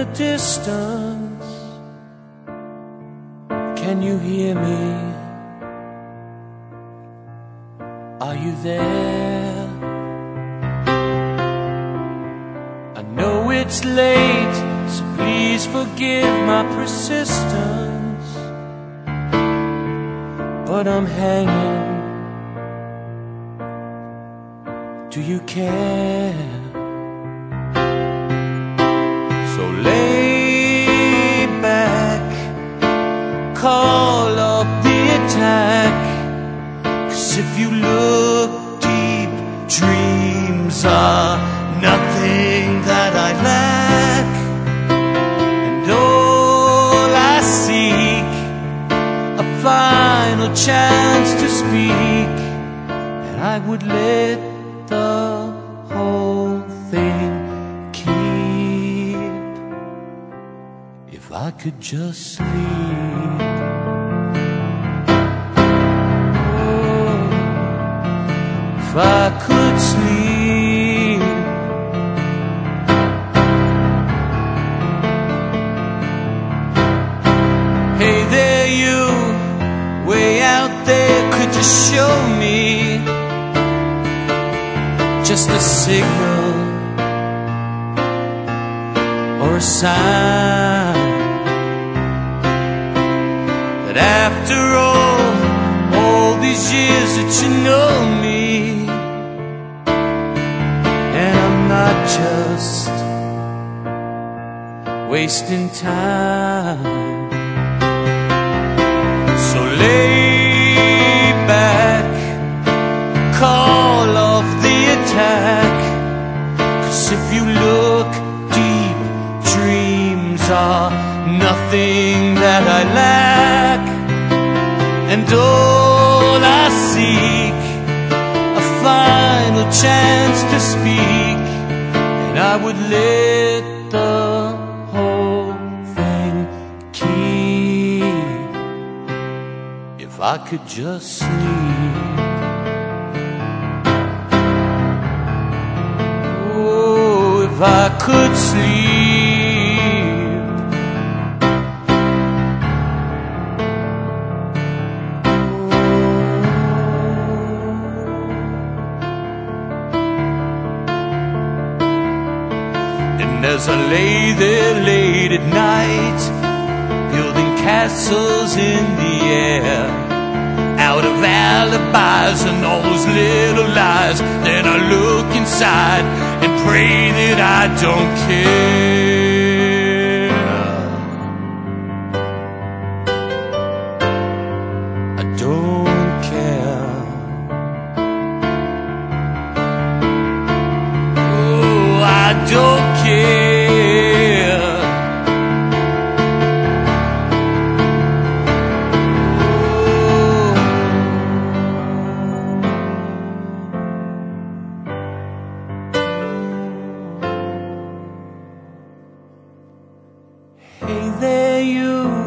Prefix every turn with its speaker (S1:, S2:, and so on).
S1: distance. Can you hear me? Are you there? I know it's late, so please forgive my persistence, but I'm hanging. Do you care? So lay back, call up the attack, 'cause if you look deep, dreams are nothing that I lack. And all I seek, a final chance to speak, and I would let the whole thing keep if I could just sleep. Oh, if I could sleep. Hey there, you, way out there, could you show me just a signal or a sign that after all these years that you know me, and I'm not just wasting time. So lay back, call off the attack, 'cause if you look deep, dreams are nothing that I lack. And all I seek, a final chance to speak, and I would let the whole thing keep if I could just sleep. Oh, if I could sleep. And as I lay there late at night, building castles in the air, out of alibis and all those little lies, then I look inside and pray that I don't care. I don't care. Oh, I don't care. Hey there, you,